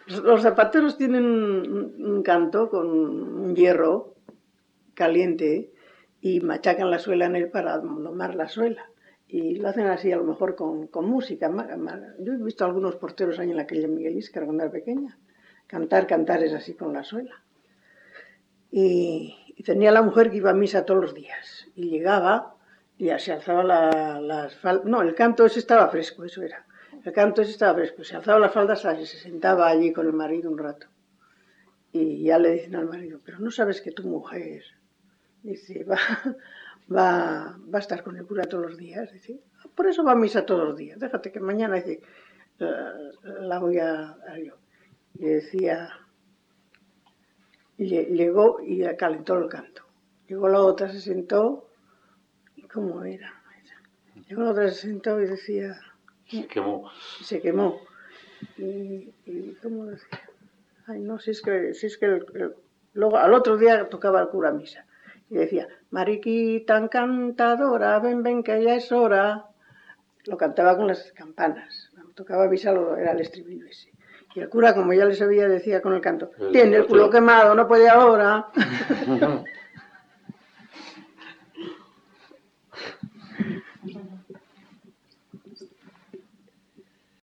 Los zapateros tienen un canto con un hierro caliente y machacan la suela en él para domar la suela. Y lo hacen así a lo mejor con música. Yo he visto a algunos porteros ahí en la calle Miguel Íscar cuando era pequeña. Cantar es así con la suela. Y tenía la mujer que iba a misa todos los días. Y llegaba y ya se alzaba las faldas. No, el canto ese estaba fresco, eso era. El canto ese estaba fresco. Se alzaba las faldas y se sentaba allí con el marido un rato. Y ya le dicen al marido, pero no sabes que tu mujer, dice, va a estar con el cura todos los días. Dice, por eso va a misa todos los días. Déjate que mañana dice, la voy a yo. Y decía, llegó y calentó el canto. Llegó la otra, se sentó, ¿y cómo era? Llegó la otra, se sentó y decía... Se quemó. Se quemó. Y ¿cómo decía? Ay, no, si es que luego al otro día tocaba el cura misa. Y decía, mariquita encantadora, ven que ya es hora. Lo cantaba con las campanas. Cuando tocaba misa era el estribillo ese. Y el cura, como ya le sabía, decía con el canto, tiene el culo quemado, no puede ahora.